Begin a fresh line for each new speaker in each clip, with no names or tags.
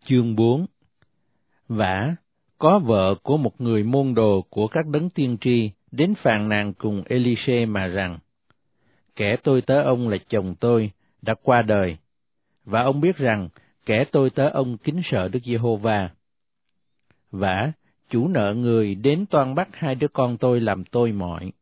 Chương 4. Vả, có vợ của một người môn đồ của các đấng tiên tri đến phàn nàn cùng Elise mà rằng, kẻ tôi tớ ông là chồng tôi đã qua đời, và ông biết rằng kẻ tôi tớ ông kính sợ Đức Giê-hô-va. Vả, chủ nợ người đến toan bắt hai đứa con tôi làm tôi mọi.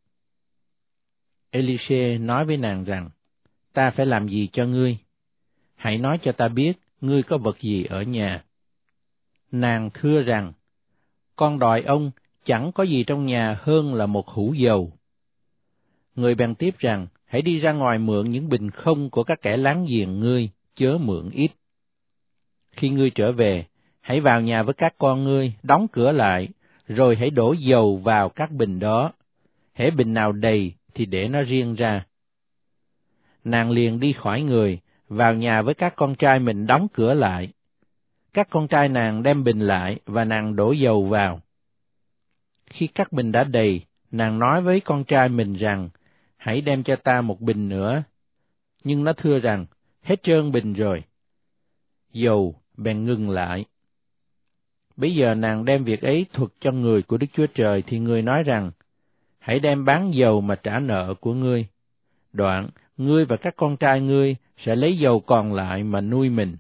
Elise nói với nàng rằng, ta phải làm gì cho ngươi? Hãy nói cho ta biết, ngươi có vật gì ở nhà. Nàng thưa rằng, con đòi ông chẳng có gì trong nhà hơn là một hũ dầu. Người bèn tiếp rằng, hãy đi ra ngoài mượn những bình không của các kẻ láng giềng ngươi, chớ mượn ít. Khi ngươi trở về, hãy vào nhà với các con ngươi, đóng cửa lại, rồi hãy đổ dầu vào các bình đó. Hễ bình nào đầy thì để nó riêng ra. Nàng liền đi khỏi người, vào nhà với các con trai mình đóng cửa lại. Các con trai nàng đem bình lại và nàng đổ dầu vào. Khi các bình đã đầy, nàng nói với con trai mình rằng, hãy đem cho ta một bình nữa. Nhưng nó thưa rằng, hết trơn bình rồi. Dầu bèn ngừng lại. Bây giờ nàng đem việc ấy thuật cho người của Đức Chúa Trời, thì người nói rằng, hãy đem bán dầu mà trả nợ của ngươi. Đoạn, ngươi và các con trai ngươi sẽ lấy dầu còn lại mà nuôi mình.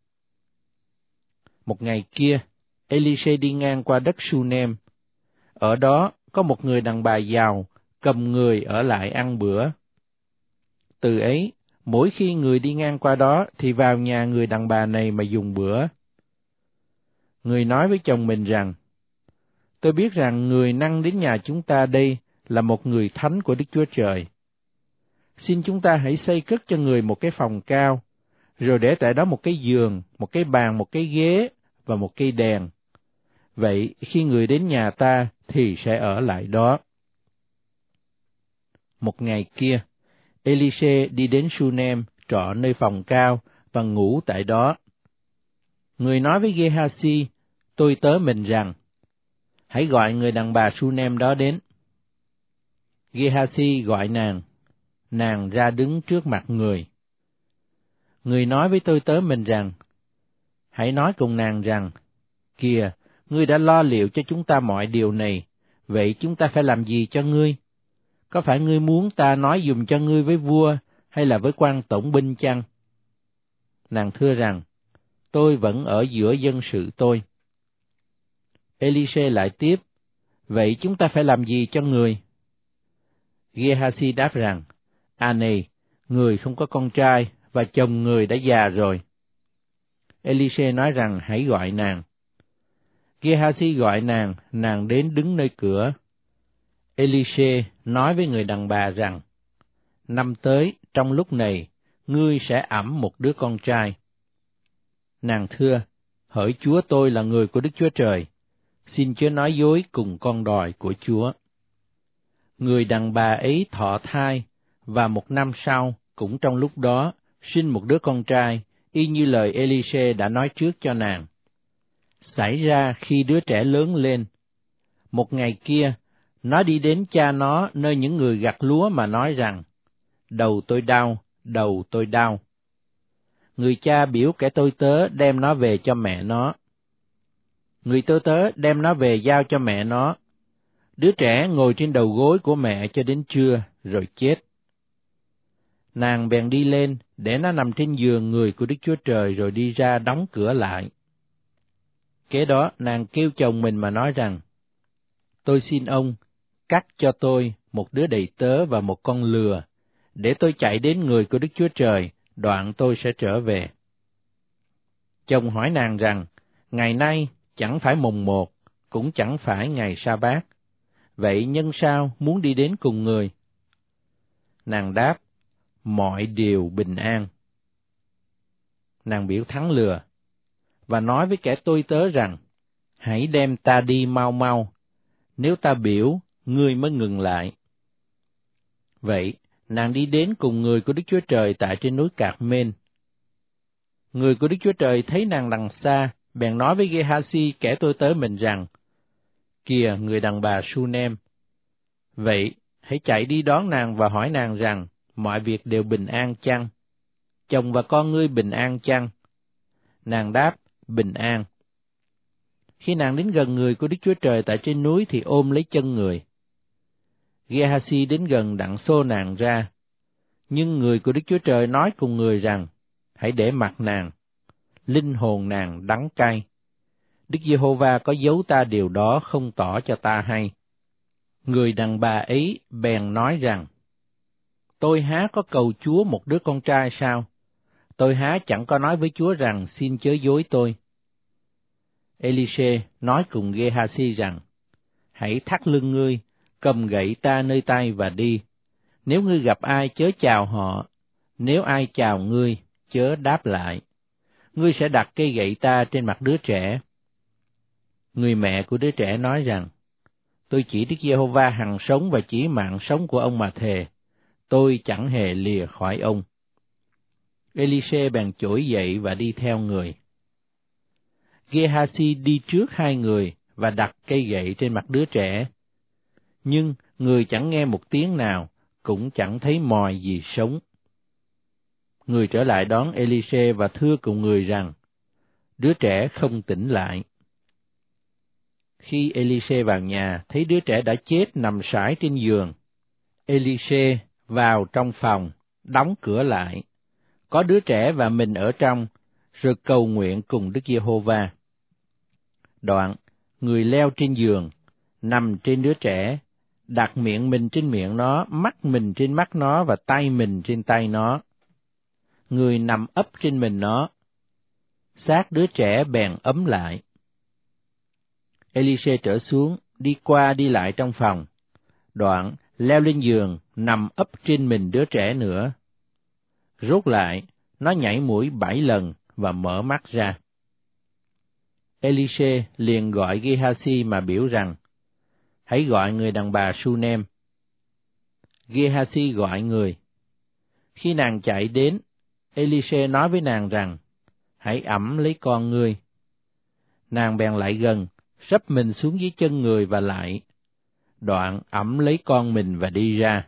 Một ngày kia, Elise đi ngang qua đất Sunem. Ở đó có một người đàn bà giàu, cầm người ở lại ăn bữa. Từ ấy, mỗi khi người đi ngang qua đó thì vào nhà người đàn bà này mà dùng bữa. Người nói với chồng mình rằng, tôi biết rằng người năng đến nhà chúng ta đây là một người thánh của Đức Chúa Trời. Xin chúng ta hãy xây cất cho người một cái phòng cao, rồi để tại đó một cái giường, một cái bàn, một cái ghế và một cây đèn. Vậy khi người đến nhà ta thì sẽ ở lại đó. Một ngày kia, Elise đi đến Sunem, trọ nơi phòng cao và ngủ tại đó. Người nói với Gehasi, tôi tớ mình rằng, hãy gọi người đàn bà Sunem đó đến. Gehasi gọi nàng ra đứng trước mặt người. Người nói với tôi tớ mình rằng, hãy nói cùng nàng rằng, kìa, ngươi đã lo liệu cho chúng ta mọi điều này, vậy chúng ta phải làm gì cho ngươi? Có phải ngươi muốn ta nói dùm cho ngươi với vua, hay là với quan tổng binh chăng? Nàng thưa rằng, tôi vẫn ở giữa dân sự tôi. Elise lại tiếp, vậy chúng ta phải làm gì cho người? Gehasi đáp rằng, này, người không có con trai, và chồng người đã già rồi. Elise nói rằng, hãy gọi nàng. Gehasi gọi nàng đến đứng nơi cửa. Elise nói với người đàn bà rằng, năm tới, trong lúc này, ngươi sẽ ẵm một đứa con trai. Nàng thưa, hỡi Chúa tôi là người của Đức Chúa Trời, xin chớ nói dối cùng con đòi của Chúa. Người đàn bà ấy thọ thai, và một năm sau, cũng trong lúc đó, sinh một đứa con trai, y như lời Elise đã nói trước cho nàng. Xảy ra khi đứa trẻ lớn lên, một ngày kia, nó đi đến cha nó nơi những người gặt lúa mà nói rằng, đầu tôi đau, đầu tôi đau. Người cha biểu kẻ tôi tớ đem nó về cho mẹ nó. Người tôi tớ đem nó về giao cho mẹ nó. Đứa trẻ ngồi trên đầu gối của mẹ cho đến trưa, rồi chết. Nàng bèn đi lên, để nó nằm trên giường người của Đức Chúa Trời, rồi đi ra đóng cửa lại. Kế đó, nàng kêu chồng mình mà nói rằng, tôi xin ông, cắt cho tôi một đứa đầy tớ và một con lừa, để tôi chạy đến người của Đức Chúa Trời, đoạn tôi sẽ trở về. Chồng hỏi nàng rằng, ngày nay chẳng phải mùng 1, cũng chẳng phải ngày sa bát, vậy nhân sao muốn đi đến cùng người? Nàng đáp, mọi điều bình an. Nàng biểu thắng lừa, và nói với kẻ tôi tớ rằng, hãy đem ta đi mau mau, nếu ta biểu, ngươi mới ngừng lại. Vậy, nàng đi đến cùng người của Đức Chúa Trời tại trên núi Cạc Mên. Người của Đức Chúa Trời thấy nàng đằng xa, bèn nói với Gehasi kẻ tôi tớ mình rằng, kìa người đàn bà Sunem. Vậy, hãy chạy đi đón nàng và hỏi nàng rằng, mọi việc đều bình an chăng? Chồng và con ngươi bình an chăng? Nàng đáp, bình an. Khi nàng đến gần người của Đức Chúa Trời tại trên núi thì ôm lấy chân người. Gehazi đến gần đặng xô nàng ra, nhưng người của Đức Chúa Trời nói cùng người rằng, hãy để mặc nàng, linh hồn nàng đắng cay. Đức Giê-hô-va có giấu ta điều đó, không tỏ cho ta hay. Người đàn bà ấy bèn nói rằng, tôi há có cầu Chúa một đứa con trai sao? Tôi há chẳng có nói với Chúa rằng, xin chớ dối tôi. Ê-li-xê nói cùng Gehazi rằng, hãy thắt lưng ngươi, cầm gậy ta nơi tay và đi. Nếu ngươi gặp ai chớ chào họ, nếu ai chào ngươi, chớ đáp lại. Ngươi sẽ đặt cây gậy ta trên mặt đứa trẻ. Người mẹ của đứa trẻ nói rằng, tôi chỉ Đức Giê-hô-va hằng sống và chỉ mạng sống của ông mà thề, tôi chẳng hề lìa khỏi ông. Ê-li-xê bèn trỗi dậy và đi theo người. Gehazi đi trước hai người và đặt cây gậy trên mặt đứa trẻ. Nhưng người chẳng nghe một tiếng nào, cũng chẳng thấy mòi gì sống. Người trở lại đón Ê-li-xê và thưa cùng người rằng, đứa trẻ không tỉnh lại. Khi Ê-li-xê vào nhà, thấy đứa trẻ đã chết nằm sải trên giường. Ê-li-xê vào trong phòng, đóng cửa lại. Có đứa trẻ và mình ở trong, rồi cầu nguyện cùng Đức Giê-hô-va. Đoạn, người leo trên giường, nằm trên đứa trẻ, đặt miệng mình trên miệng nó, mắt mình trên mắt nó và tay mình trên tay nó. Người nằm ấp trên mình nó. Xác đứa trẻ bèn ấm lại. Ê-li-xê trở xuống, đi qua đi lại trong phòng. Đoạn, leo lên giường, nằm ấp trên mình đứa trẻ nữa. Rốt lại, nó nhảy mũi 7 lần và mở mắt ra. Ê-li-xê liền gọi Gehazi mà biểu rằng, hãy gọi người đàn bà Su-nem. Gehazi gọi người. Khi nàng chạy đến, Ê-li-xê nói với nàng rằng, hãy ẵm lấy con ngươi. Nàng bèn lại gần, sấp mình xuống dưới chân người và lại. Đoạn ẵm lấy con mình và đi ra.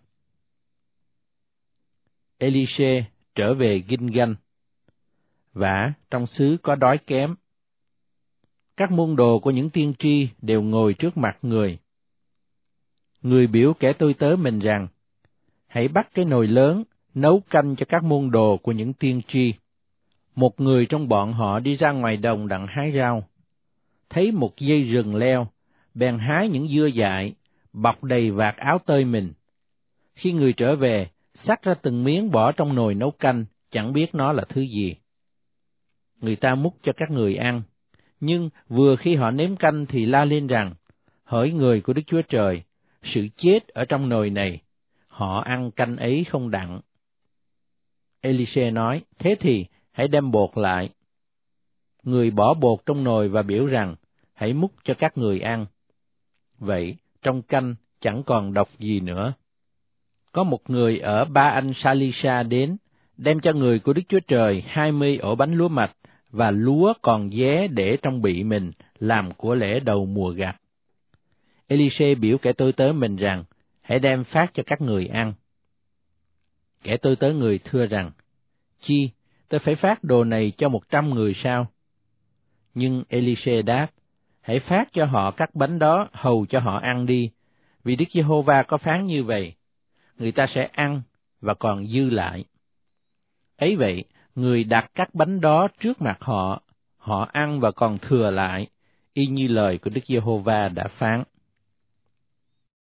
Ê-li-xê trở về Ginh-ganh. Vả trong xứ có đói kém. Các môn đồ của những tiên tri đều ngồi trước mặt người. Người biểu kẻ tôi tớ mình rằng, hãy bắt cái nồi lớn, nấu canh cho các môn đồ của những tiên tri. Một người trong bọn họ đi ra ngoài đồng đặng hái rau. Thấy một dây rừng leo, bèn hái những dưa dại, bọc đầy vạt áo tơi mình. Khi người trở về, xắt ra từng miếng bỏ trong nồi nấu canh, chẳng biết nó là thứ gì. Người ta múc cho các người ăn, nhưng vừa khi họ nếm canh thì la lên rằng, hỡi người của Đức Chúa Trời, sự chết ở trong nồi này, họ ăn canh ấy không đặng. Ê-li-xê nói, thế thì hãy đem bột lại. Người bỏ bột trong nồi và biểu rằng, hãy múc cho các người ăn. Vậy, trong canh chẳng còn độc gì nữa. Có một người ở Ba-anh-sa-li-sa đến, đem cho người của Đức Chúa Trời 20 ổ bánh lúa mạch và lúa còn dé để trong bị mình làm của lễ đầu mùa gặt. Ê-li-xê biểu kẻ tôi tớ mình rằng, hãy đem phát cho các người ăn. Kẻ tôi tớ người thưa rằng, chi, tôi phải phát đồ này cho 100 người sao? Nhưng Ê-li-xê đáp, hãy phát cho họ các bánh đó, hầu cho họ ăn đi, vì Đức Giê-hô-va có phán như vậy, người ta sẽ ăn và còn dư lại. Ấy vậy, người đặt các bánh đó trước mặt họ, họ ăn và còn thừa lại, y như lời của Đức Giê-hô-va đã phán.